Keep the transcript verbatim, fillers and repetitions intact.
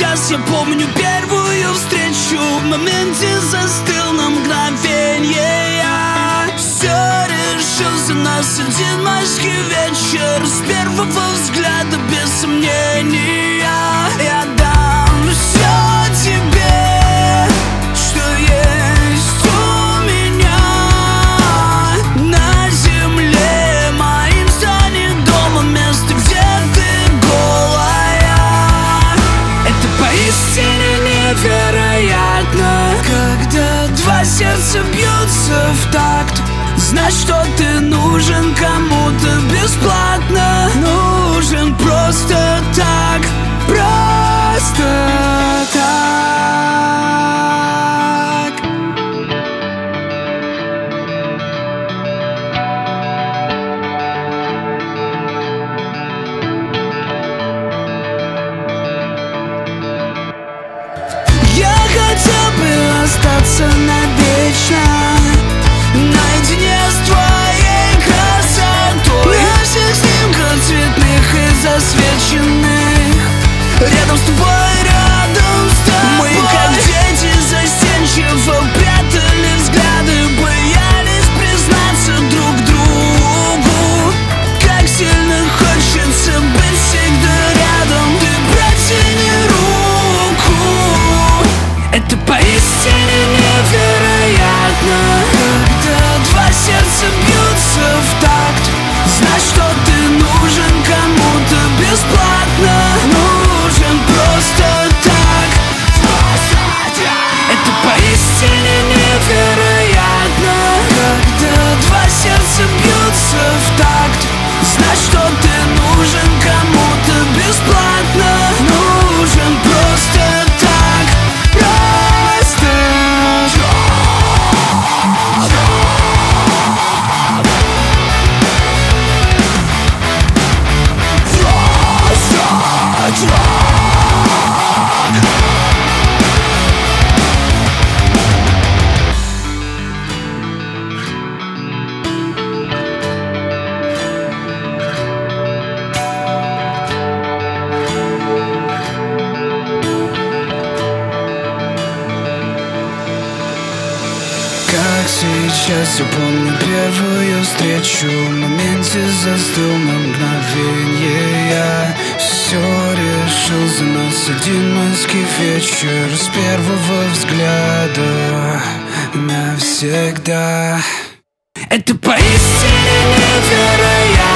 сейчас я помню первую встречу. В моменте застыл на мгновенье я. Все решил за нас один майский вечер. С первого взгляда без сомнения я дам все тебе, что есть у меня. На земле моим станет домом место, где ты голая. Это поистине невероятно, когда два сердца бьются в такт. Знать, что ты нужен кому-то бесплатно, нужен просто так, просто так. Я хотел бы остаться навечно наедине с твоей красотой. На всех снимках цветных и засвеченных, рядом с тобой, рядом с тобой. Мы как дети застенчиво прятали взгляды, боялись признаться друг другу. Как сильно хочется быть всегда рядом. Ты протяни руку. Это поистине невероятно, два сердца бьются в такт. Знать, что ты нужен кому-то бесплатно, нужен просто так. Это поистине невероятно, когда два сердца бьются в такт. Знать, что ты нужен кому-то бесплатно, нужен просто так, просто так. Как сейчас я помню первую встречу. В моменте застыл на мгновенье я. Все решил за нас один майский вечер. С первого взгляда навсегда. Это поистине невероятно,